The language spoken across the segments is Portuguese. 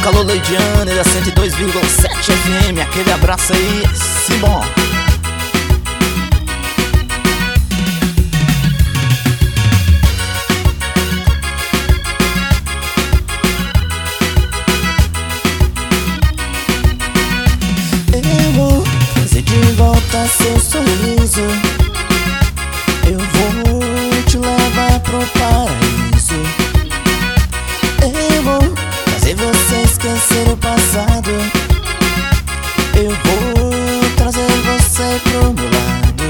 Alô Leidiane da 102,7 FM, aquele abraço aí, sim bom. Eu vou trazer de volta seu sorriso. Eu vou te levar pro paraíso. Eu vou fazer você esquecer o passado. Eu vou trazer você pro meu lado.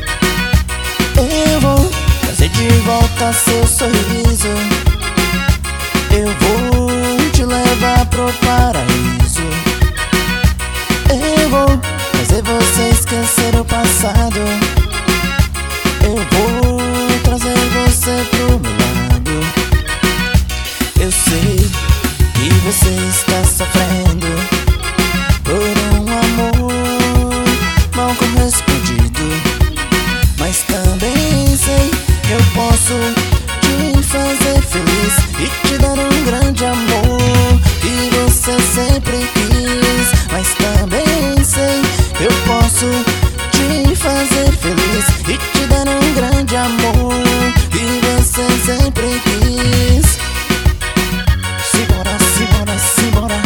Eu vou trazer de volta seu sorriso. Eu vou te levar pro paraíso. Eu vou fazer você esquecer o passado. Eu vou trazer você pro meu lado. Eu sei que você está sofrendo por um amor mal correspondido, mas também sei que eu posso te fazer feliz e te dar um grande amor que você sempre quis. Mas também sei que eu posso te fazer feliz e te dar um grande amor que você sempre quis. Simbora, simbora, simbora.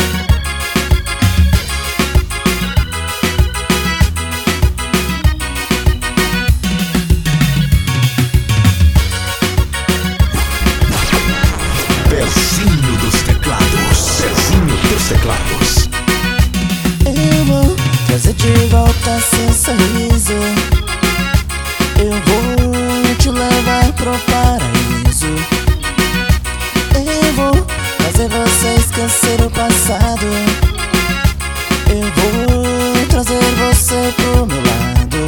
Pezinho dos teclados, Pezinho dos teclados. Eu vou trazer de volta seu sorriso. Eu vou te levar pro paraíso. Eu vou fazer você esquecer o passado. Eu vou trazer você pro meu lado.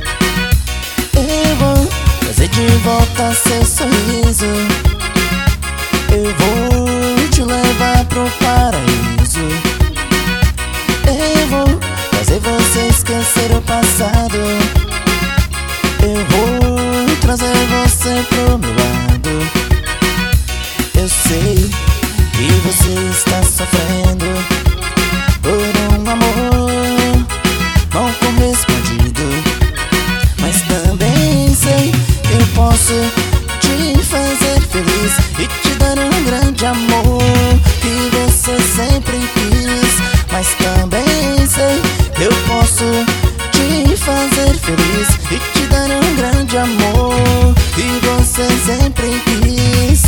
Eu vou trazer de volta seu sorriso. Eu vou te levar pro paraíso. Eu vou fazer você esquecer o passado. Eu vou trazer você pro meu lado. Eu sei que você está sofrendo por um amor mal correspondido, mas também sei que eu posso te fazer feliz e te dar um grande amor que você sempre quis. Mas também sei que eu posso te fazer feliz e te dar um grande amor que você sempre quis.